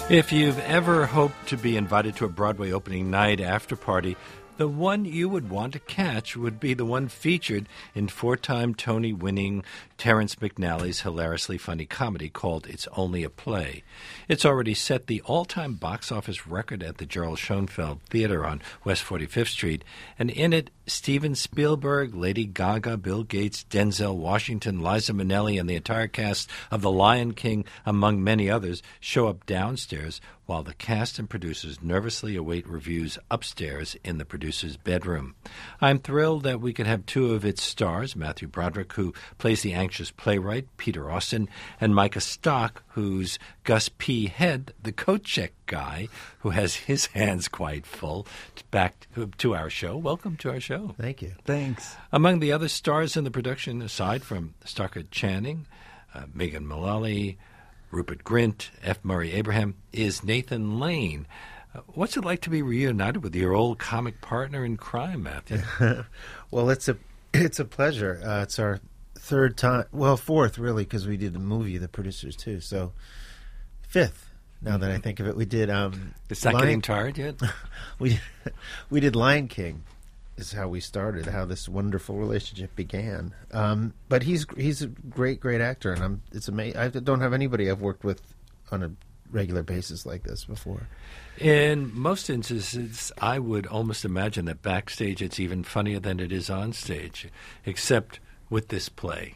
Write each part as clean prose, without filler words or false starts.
If you've ever hoped to be invited to a Broadway opening night after party, the one you would want to catch would be the one featured in four-time Tony-winning Terrence McNally's hilariously funny comedy called It's Only a Play. It's already set the all-time box office record at the Gerald Schoenfeld Theater on West 45th Street, and in it, Steven Spielberg, Lady Gaga, Bill Gates, Denzel Washington, Liza Minnelli, and the entire cast of The Lion King, among many others, show up downstairs while the cast and producers nervously await reviews upstairs in the producer's bedroom. I'm thrilled that we could have two of its stars, Matthew Broderick, who plays the anxious playwright, Peter Austin, and Micah Stock, who's Gus P. Head, the coat check guy, who has his hands quite full, back to our show. Welcome to our show. Thank you. Thanks. Among the other stars in the production, aside from Stockard Channing, Megan Mullally, Rupert Grint, F. Murray Abraham, is Nathan Lane. What's it like to be reunited with your old comic partner in crime, Matthew? Well, it's a pleasure. It's our third time, well, fourth really, because we did the movie, the producers too. So fifth. Now that I think of it, we did. It's not getting tired yet. we did Lion King. Is how we started, how this wonderful relationship began. But he's a great actor, and it's amazing. I don't have anybody I've worked with on a regular basis like this before. In most instances, I would almost imagine that backstage it's even funnier than it is on stage, except with this play.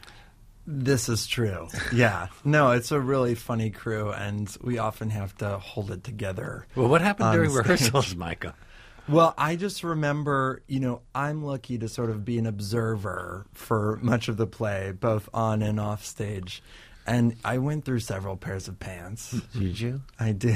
This is true. Yeah. No, it's a really funny crew, and we often have to hold it together. Well, what happened during rehearsals, Micah? Well, I just remember, I'm lucky to sort of be an observer for much of the play, both on and off stage. And I went through several pairs of pants. Did you? I did.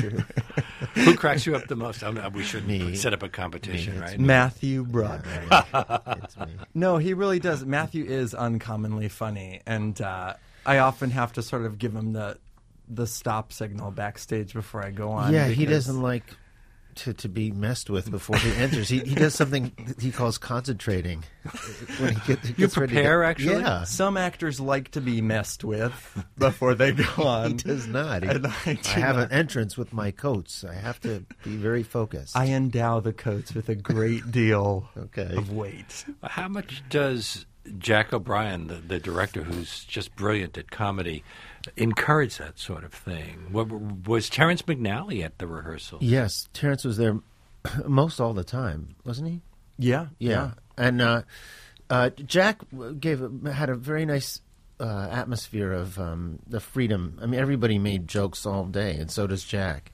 Who cracks you up the most? We shouldn't set up a competition, right? Matthew Broderick. It's me. No, he really does. Matthew is uncommonly funny. And I often have to sort of give him the stop signal backstage before I go on. Yeah, he doesn't like to be messed with before he enters. He does something he calls concentrating. When he gets you prepare, actually? Yeah. Some actors like to be messed with before they go on. He does not. I do have not. an entrance with my coats. I have to be very focused. I endow the coats with a great deal Okay. of weight. How much does Jack O'Brien, the director who's just brilliant at comedy, encourage that sort of thing? Was Terrence McNally at the rehearsal? Yes, Terrence was there most all the time, wasn't he? Yeah. And Jack had a very nice atmosphere of the freedom. I mean, everybody made jokes all day, and so does Jack.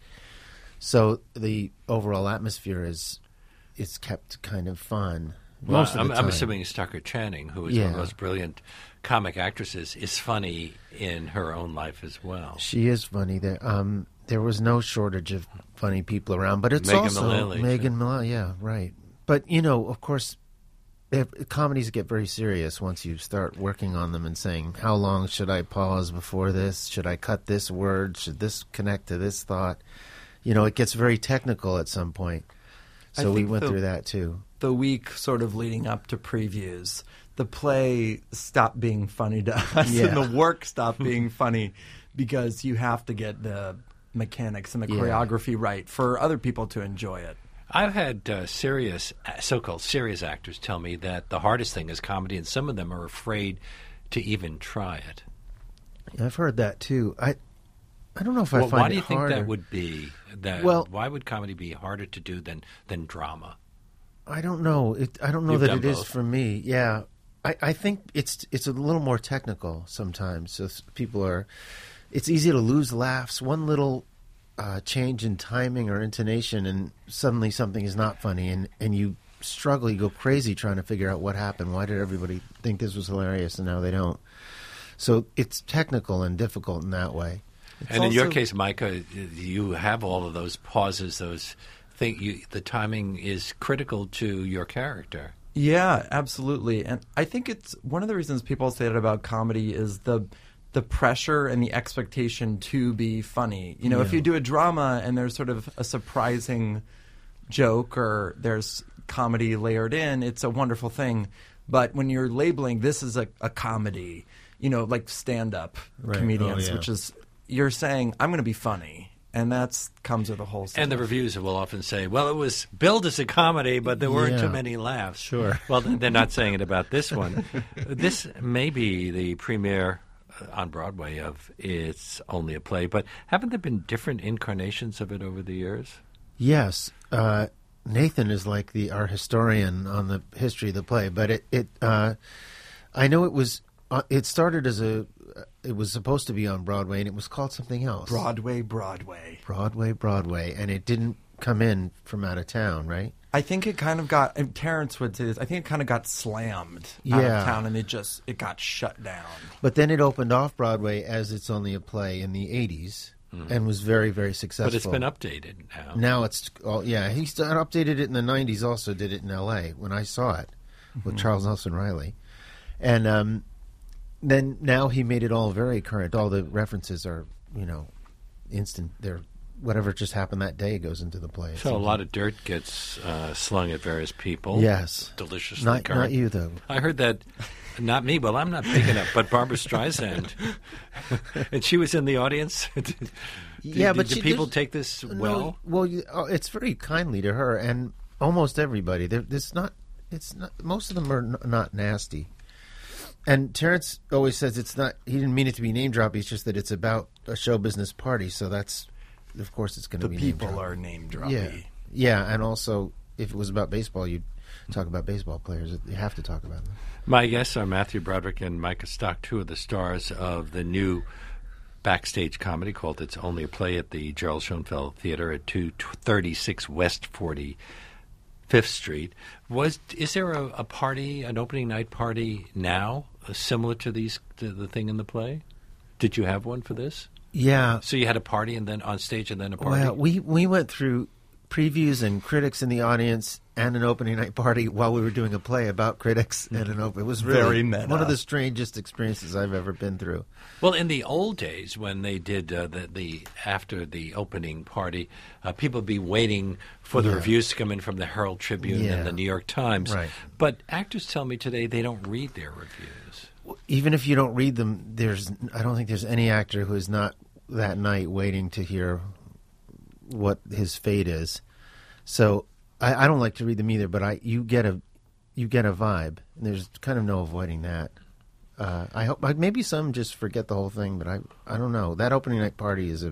So the overall atmosphere is kept kind of fun. Well, Most of the time. I'm assuming Stockard Channing, who is one of the most brilliant comic actresses, is funny in her own life as well. She is funny. There was no shortage of funny people around, but it's Megan also Mullally, Megan Mullally. Yeah, right. But of course, comedies get very serious once you start working on them and saying, "How long should I pause before this? Should I cut this word? Should this connect to this thought?" It gets very technical at some point. So we went through that too. The week sort of leading up to previews, the play stopped being funny to us, and the work stopped being funny because you have to get the mechanics and the choreography right for other people to enjoy it. I've had so-called serious actors tell me that the hardest thing is comedy, and some of them are afraid to even try it. I've heard that too. I don't know if I find it harder. Why do you think that would be? Why would comedy be harder to do than drama? I don't know. I don't know You've that done it is both. for me. Yeah, I think it's a little more technical sometimes. So it's easy to lose laughs. One little change in timing or intonation, and suddenly something is not funny, and you struggle. You go crazy trying to figure out what happened. Why did everybody think this was hilarious and now they don't? So it's technical and difficult in that way. And in your case, Micah, you have all of those pauses, those things. The timing is critical to your character. Yeah, absolutely. And I think it's one of the reasons people say that about comedy is the pressure and the expectation to be funny. If you do a drama and there's sort of a surprising joke or there's comedy layered in, it's a wonderful thing. But when you're labeling this is a comedy, like stand-up comedians, which is you're saying, I'm going to be funny. And that comes with a whole And the reviews will often say, well, it was billed as a comedy, but there weren't too many laughs. Sure. Well, they're not saying it about this one. This may be the premiere on Broadway of It's Only a Play, but haven't there been different incarnations of it over the years? Yes. Nathan is like our historian on the history of the play, but I know it started as it was supposed to be on Broadway, and it was called something else. Broadway. And it didn't come in from out of town, right? I think it kind of got, and Terrence would say this, I think it kind of got slammed out of town, and it got shut down. But then it opened off Broadway as It's Only a Play in the 80s and was very, very successful. But it's been updated now. Now it's, he updated it in the 90s, also did it in L.A. when I saw it with Charles Nelson Riley. And then now he made it all very current. All the references are, instant. They're whatever just happened that day goes into the play. So a lot of dirt gets slung at various people. Yes. Deliciously Not current. you, though. I heard that, not me, well, I'm not big enough, but Barbara Streisand. And she was in the audience. Did people take this well? No, well, it's very kindly to her and almost everybody. It's not. Most of them are not nasty. And Terrence always says it's not. He didn't mean it to be name dropping. It's just that it's about a show business party. So that's, of course, it's going to be. The people are name dropping. Yeah, and also if it was about baseball, you'd talk about baseball players. You have to talk about them. My guests are Matthew Broderick and Micah Stock, two of the stars of the new backstage comedy called It's Only a Play at the Gerald Schoenfeld Theater at 236 West 45th Street. Is there a party, an opening night party now, similar to the thing in the play? Did you have one for this? Yeah. So you had a party and then on stage and then a party? Well, we went through previews and critics in the audience and an opening night party while we were doing a play about critics and an open. It was really very meta. One of the strangest experiences I've ever been through. Well, in the old days when they did the after the opening party, people would be waiting for the reviews to come in from the Herald Tribune and the New York Times. Right. But actors tell me today they don't read their reviews. Even if you don't read them, I don't think there's any actor who is not that night waiting to hear what his fate is. So I don't like to read them either, but you get a vibe. There's kind of no avoiding that. I hope maybe some just forget the whole thing, but I don't know. That opening night party is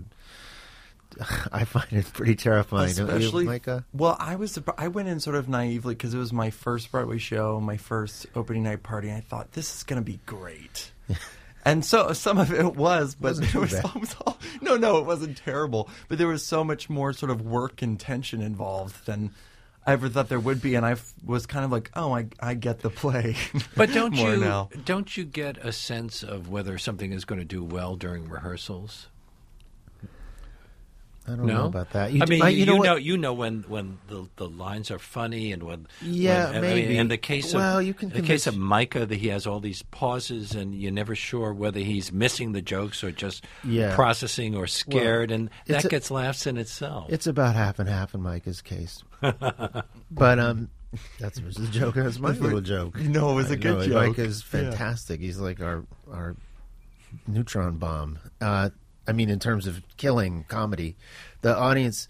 I find it pretty terrifying. Especially, don't you, Micah? Well, I went in sort of naively because it was my first Broadway show, my first opening night party, and I thought this is going to be great. And so some of it was, but It it wasn't terrible. But there was so much more sort of work and tension involved than I ever thought there would be, and I was kind of like, oh, I get the play. But don't you get a sense of whether something is going to do well during rehearsals? I don't know about that. You know when the lines are funny and when maybe. in the case case of Micah, that he has all these pauses and you're never sure whether he's missing the jokes or just processing or scared, and that gets laughs in itself. It's about half and half in Micah's case, but that's the joke. That's my little joke. No, it was a good joke. Micah's fantastic. He's like our neutron bomb. In terms of killing comedy, the audience,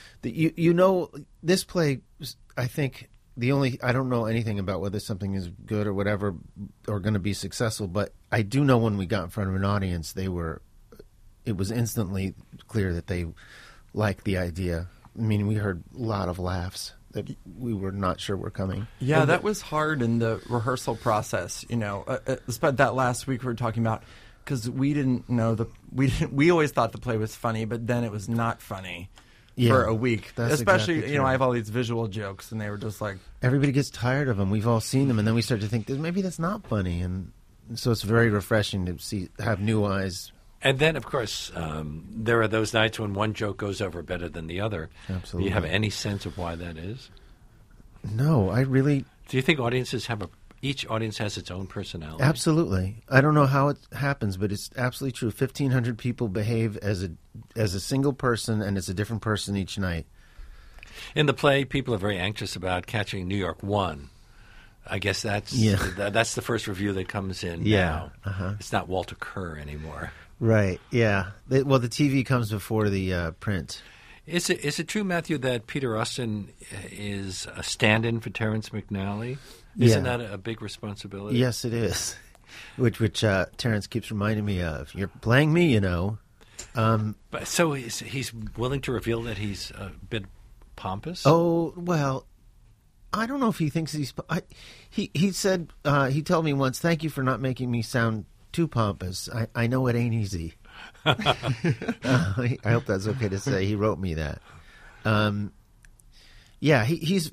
this play, I think I don't know anything about whether something is good or whatever or going to be successful, but I do know when we got in front of an audience, it was instantly clear that they liked the idea. I mean, we heard a lot of laughs that we were not sure were coming. Yeah, that was hard in the rehearsal process, especially that last week we were talking about. Because we didn't know we always thought the play was funny, but then it was not funny for a week. Especially, exactly true. I have all these visual jokes, and they were just like everybody gets tired of them. We've all seen them, and then we start to think maybe that's not funny, and so it's very refreshing to have new eyes. And then, of course, there are those nights when one joke goes over better than the other. Absolutely. Do you have any sense of why that is? No, I really. Do you think audiences each audience has its own personality? Absolutely. I don't know how it happens, but it's absolutely true. 1,500 people behave as a single person, and it's a different person each night. In the play, people are very anxious about catching New York 1. I guess that's the first review that comes in now. Uh-huh. It's not Walter Kerr anymore. Right. Yeah. The TV comes before the print. Is it true, Matthew, that Peter Austin is a stand-in for Terrence McNally? Isn't that a big responsibility? Yes, it is. Which Terrence keeps reminding me of. You're playing me, you know. But so he's willing to reveal that he's a bit pompous? Oh, well, I don't know if he thinks he's... He said, he told me once, thank you for not making me sound too pompous. I know it ain't easy. I hope that's okay to say. He wrote me that. Yeah,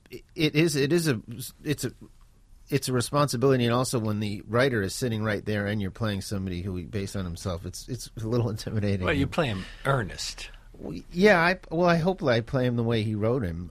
it's a responsibility, and also when the writer is sitting right there and you're playing somebody who based on himself, it's a little intimidating. Well, you play him earnest. Yeah, I hope I play him the way he wrote him.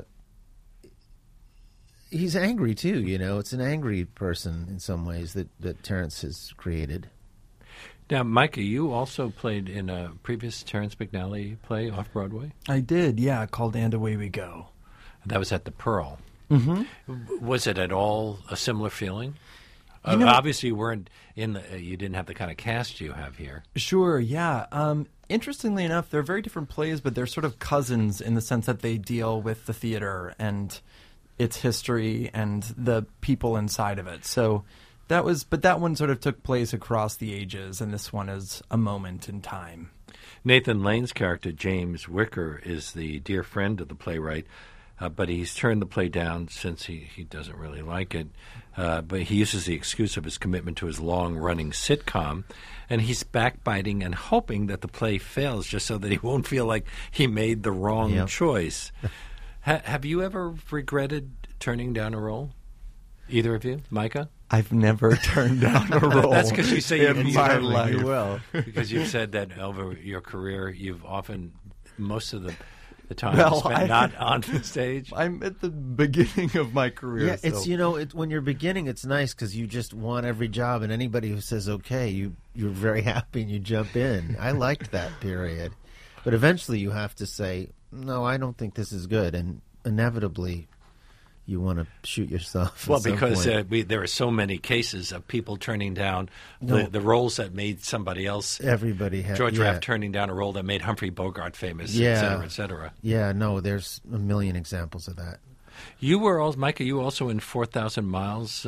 He's angry too, you know. It's an angry person in some ways that Terrence has created. Now, Micah, you also played in a previous Terrence McNally play off Broadway? I did, yeah, called And Away We Go. That was at the Pearl. Mm-hmm. Was it at all a similar feeling? Obviously, you weren't you didn't have the kind of cast you have here. Sure, yeah. Interestingly enough, they're very different plays, but they're sort of cousins in the sense that they deal with the theater and its history and the people inside of it. So that one sort of took place across the ages, and this one is a moment in time. Nathan Lane's character, James Wicker, is the dear friend of the playwright, but he's turned the play down since he doesn't really like it. But he uses the excuse of his commitment to his long-running sitcom, and he's backbiting and hoping that the play fails just so that he won't feel like he made the wrong choice. Have you ever regretted turning down a role? Either of you? Micah? I've never turned down a role. That's because you say in my life. You will. Because you've said that over your career, you've often, most of the time, spent not on the stage. I'm at the beginning of my career. Yeah, it's when you're beginning, it's nice because you just want every job, and anybody who says okay, you're very happy and you jump in. I liked that period, but eventually you have to say no. I don't think this is good, and inevitably you want to shoot yourself. Well, because there are so many cases of people turning down the roles that made somebody else. Everybody had George Raft turning down a role that made Humphrey Bogart famous, et cetera, et cetera. Yeah, no, there's a million examples of that. You were also, Micah, you also in 4,000 Miles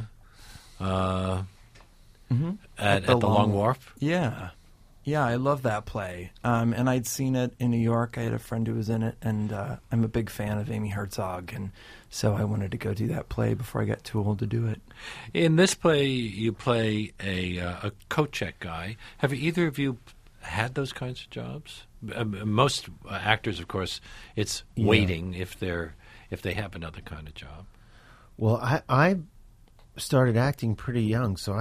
at the Long Wharf? Yeah. Yeah, I love that play. And I'd seen it in New York. I had a friend who was in it, and I'm a big fan of Amy Herzog, and so I wanted to go do that play before I got too old to do it. In this play, you play a coat check guy. Have either of you had those kinds of jobs? Most actors, of course, it's waiting if they have another kind of job. Well, I started acting pretty young, so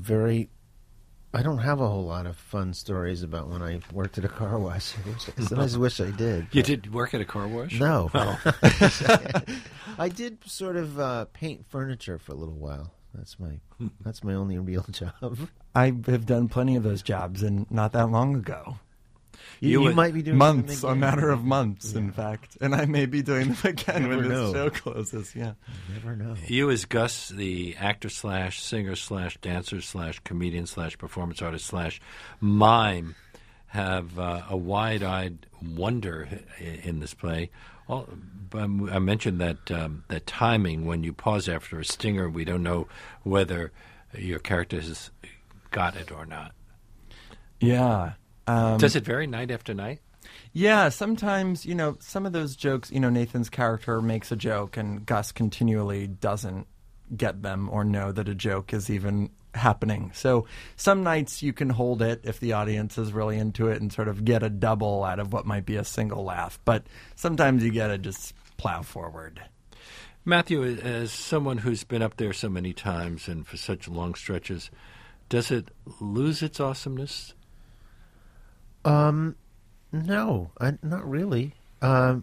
I don't have a whole lot of fun stories about when I worked at a car wash. I sometimes wish I did. You did work at a car wash? No. Oh. I did sort of paint furniture for a little while. That's my only real job. I have done plenty of those jobs, and not that long ago. You might be doing months, a matter of months, in fact. And I may be doing them again when this show closes. Yeah, you never know. You as Gus, the actor / singer / dancer / comedian / performance artist / mime, have a wide-eyed wonder in this play. I mentioned that timing, when you pause after a stinger, we don't know whether your character has got it or not. Yeah. Does it vary night after night? Yeah, sometimes, some of those jokes, Nathan's character makes a joke and Gus continually doesn't get them or know that a joke is even happening. So some nights you can hold it if the audience is really into it and sort of get a double out of what might be a single laugh. But sometimes you got to just plow forward. Matthew, as someone who's been up there so many times and for such long stretches, does it lose its awesomeness? No, not really. I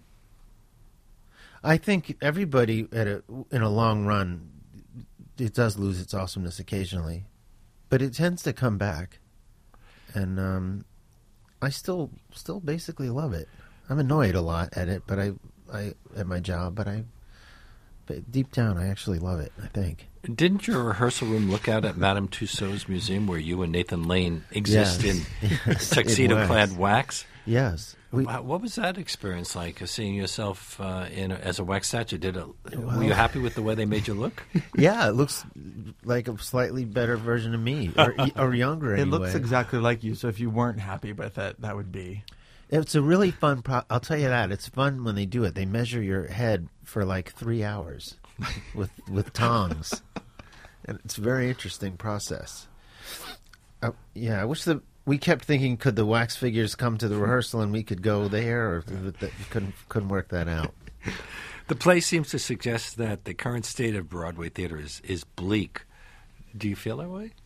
think everybody in a long run, it does lose its awesomeness occasionally, but it tends to come back, and I still basically love it. I'm annoyed a lot at it, but I at my job, but But deep down, I actually love it, I think. Didn't your rehearsal room look out at Madame Tussauds Museum, where you and Nathan Lane exist Yes. in Yes, tuxedo-clad wax? Yes. What was that experience like, seeing yourself as a wax statue? Were you happy with the way they made you look? Yeah, it looks like a slightly better version of me, or younger anyway. It looks exactly like you, so if you weren't happy with it, that would be... It's a really fun I'll tell you that. It's fun when they do it. They measure your head for like 3 hours with tongs. And it's a very interesting process. I wish we kept thinking, could the wax figures come to the rehearsal and we could go there, or couldn't work that out. The play seems to suggest that the current state of Broadway theater is bleak. Do you feel that way?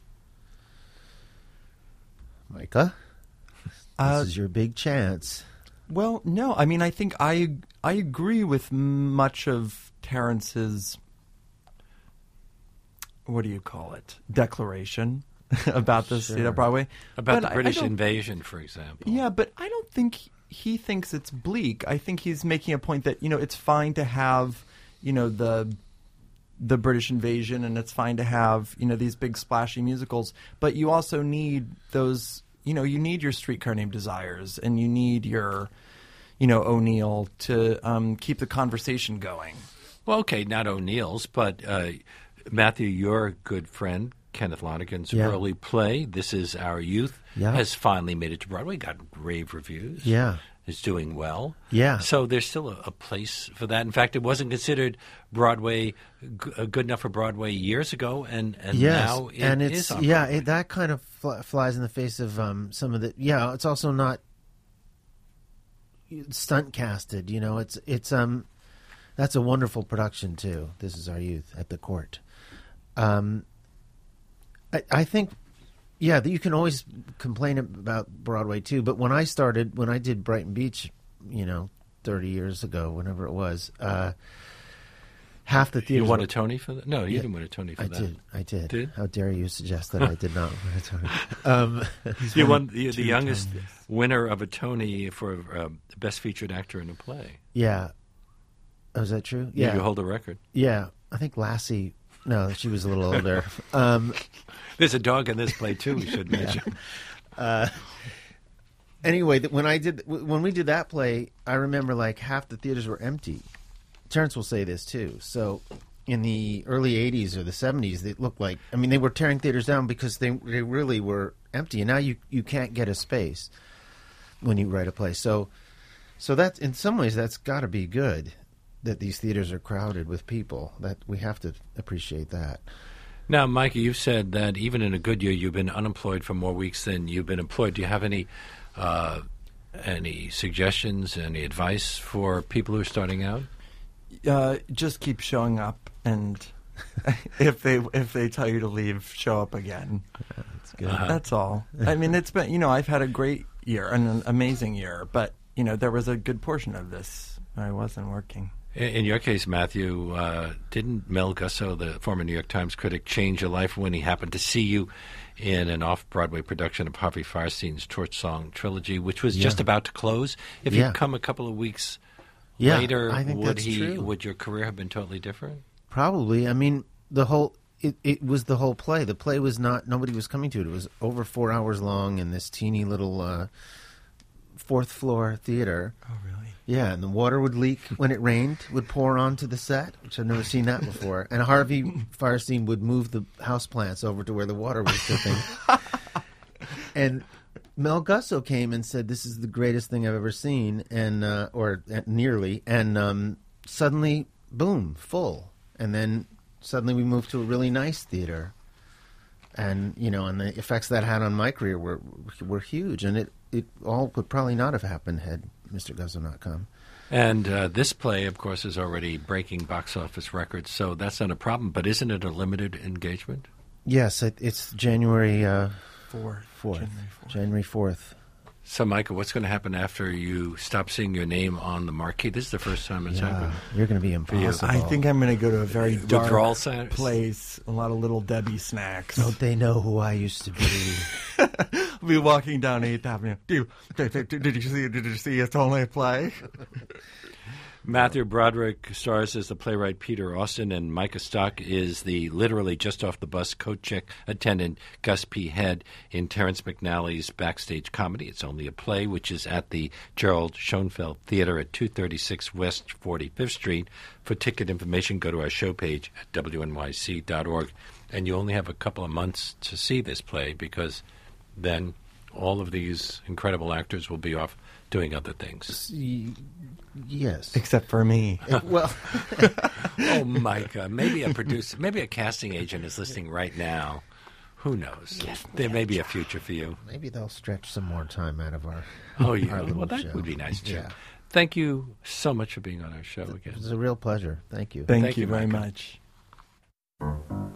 Micah, this is your big chance. Well, no. I mean, I think I agree with much of Terrence's, what do you call it, declaration about the state of Broadway. About the British invasion, for example. Yeah, but I don't think he thinks it's bleak. I think he's making a point that, it's fine to have, the British invasion, and it's fine to have, these big splashy musicals, but you also need those, you need your Streetcar Named Desires, and you need your, O'Neill to keep the conversation going. Well, okay, not O'Neill's, but Matthew, your good friend, Kenneth Lonergan's early play, This Is Our Youth, has finally made it to Broadway, got rave reviews. Yeah. Is doing well. Yeah. So there's still a place for that. In fact, it wasn't considered Broadway good enough for Broadway years ago, and now it is on Broadway. That kind of flies in the face of some of the. Yeah, it's also not stunt casted. It's that's a wonderful production too. This Is Our Youth at the Court. I think, that you can always complain about Broadway too. But when I did Brighton Beach, 30 years ago, whenever it was, half the theaters. You won a Tony for that? No, you didn't win a Tony for that. I did. Did? How dare you suggest that I did not win a Tony? You won the youngest winner of a Tony for Best Featured Actor in a Play. Yeah. Oh, is that true? Yeah. You hold a record. Yeah. I think Lassie... No, she was a little older. There's a dog in this play, too, we should mention. Anyway, when we did that play, I remember like half the theaters were empty. Terrence will say this, too. So in the early 80s or the 70s, it looked like... I mean, they were tearing theaters down because they really were empty. And now you can't get a space when you write a play. So that's, in some ways, that's got to be good, that these theaters are crowded with people. That we have to appreciate that. Now, Micah, you've said that even in a good year, you've been unemployed for more weeks than you've been employed. Do you have any suggestions, any advice for people who are starting out? Just keep showing up, and if they tell you to leave, show up again. That's good. That's all. I mean, it's been I've had a great year, an amazing year, but there was a good portion of this I wasn't working. In your case, Matthew, didn't Mel Gusso, the former New York Times critic, change your life when he happened to see you in an off-Broadway production of Harvey Fierstein's Torch Song Trilogy, which was just about to close? If you'd come a couple of weeks later, I think that's true. Would your career have been totally different? Probably. I mean, it was the whole play. The play was not, nobody was coming to it. It was over 4 hours long in this teeny little fourth floor theater. Oh, really? Yeah, and the water would leak when it rained, would pour onto the set, which I've never seen that before. And Harvey Fierstein would move the houseplants over to where the water was dripping. And Mel Gusso came and said, "This is the greatest thing I've ever seen," and or nearly. And suddenly, boom, full. And then suddenly we moved to a really nice theater. And and the effects that had on my career were huge. And it all would probably not have happened had Mr. Gusso not come. And this play, of course, is already breaking box office records, so that's not a problem. But isn't it a limited engagement? Yes, it's January 4th. January 4th. So, Michael, what's going to happen after you stop seeing your name on the marquee? This is the first time it's happened. You're going to be impossible. I think I'm going to go to a very dark Withdrawal centers? place. A lot of Little Debbie snacks. Don't they know who I used to be? I'll be walking down 8th Avenue. Did you see It's Only a Play? Matthew Broderick stars as the playwright Peter Austin, and Micah Stock is the literally just-off-the-bus coat check attendant Gus P. Head in Terrence McNally's backstage comedy. It's only a play, which is at the Gerald Schoenfeld Theater at 236 West 45th Street. For ticket information, go to our show page at wnyc.org. And you only have a couple of months to see this play because then all of these incredible actors will be off doing other things. Yes. Except for me. Well, Oh, Micah, maybe a producer, maybe a casting agent is listening right now. Who knows? There may be a future for you. maybe they'll stretch some more time out of our Oh, yeah. our little Well, that show. would be nice, too. Yeah. Thank you so much for being on our show again. It was a real pleasure. Thank you. Thank Thank you you, very Micah. much.